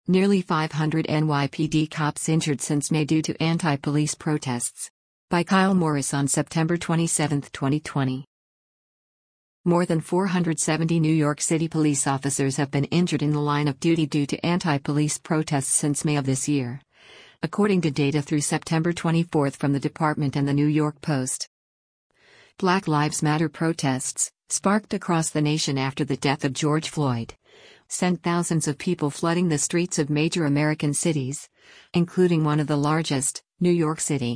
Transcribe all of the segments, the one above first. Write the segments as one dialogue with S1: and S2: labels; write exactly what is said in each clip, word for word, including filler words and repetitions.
S1: Nearly five hundred N Y P D cops injured since May due to anti-police protests. By Kyle Morris on September twenty-seventh, twenty twenty. More than four hundred seventy New York City police officers have been injured in the line of duty due to anti-police protests since May of this year, according to data through September twenty-fourth from the department and the New York Post. Black Lives Matter protests, sparked across the nation after the death of George Floyd, sent thousands of people flooding the streets of major American cities, including one of the largest, New York City.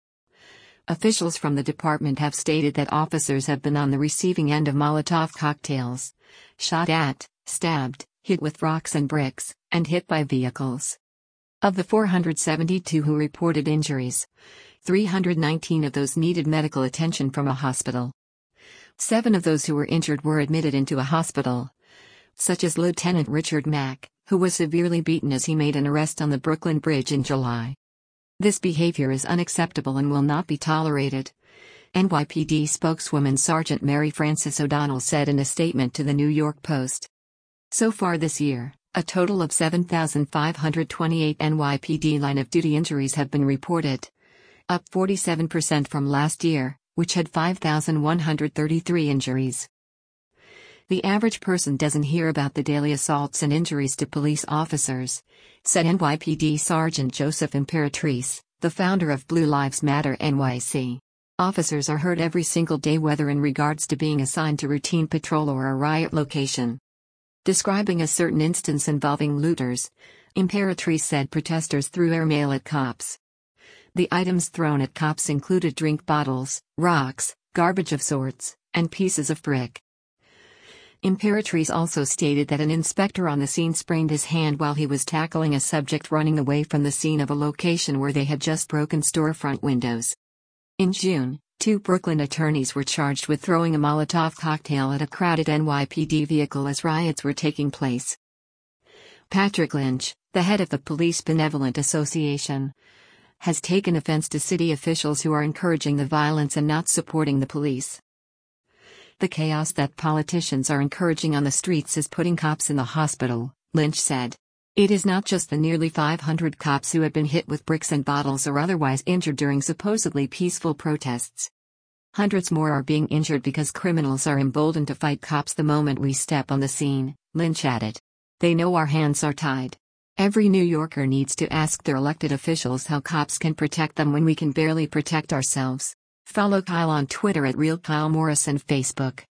S1: Officials from the department have stated that officers have been on the receiving end of Molotov cocktails, shot at, stabbed, hit with rocks and bricks, and hit by vehicles. Of the four hundred seventy-two who reported injuries, three hundred nineteen of those needed medical attention from a hospital. Seven of those who were injured were admitted into a hospital, such as Lieutenant Richard Mack, who was severely beaten as he made an arrest on the Brooklyn Bridge in July. This behavior is unacceptable and will not be tolerated, N Y P D spokeswoman Sergeant Mary Frances O'Donnell said in a statement to the New York Post. So far this year, a total of seven thousand five hundred twenty-eight N Y P D line-of-duty injuries have been reported, up forty-seven percent from last year, which had five thousand one hundred thirty-three injuries. The average person doesn't hear about the daily assaults and injuries to police officers, said N Y P D Sergeant Joseph Imperatrice, the founder of Blue Lives Matter N Y C. Officers are hurt every single day, whether in regards to being assigned to routine patrol or a riot location. Describing a certain instance involving looters, Imperatrice said protesters threw airmail at cops. The items thrown at cops included drink bottles, rocks, garbage of sorts, and pieces of brick. Imperatrice also stated that an inspector on the scene sprained his hand while he was tackling a subject running away from the scene of a location where they had just broken storefront windows. In June, two Brooklyn attorneys were charged with throwing a Molotov cocktail at a crowded N Y P D vehicle as riots were taking place. Patrick Lynch, the head of the Police Benevolent Association, has taken offense to city officials who are encouraging the violence and not supporting the police. The chaos that politicians are encouraging on the streets is putting cops in the hospital, Lynch said. It is not just the nearly five hundred cops who have been hit with bricks and bottles or otherwise injured during supposedly peaceful protests. Hundreds more are being injured because criminals are emboldened to fight cops the moment we step on the scene, Lynch added. They know our hands are tied. Every New Yorker needs to ask their elected officials how cops can protect them when we can barely protect ourselves. Follow Kyle on Twitter at Real Kyle Morris and Facebook.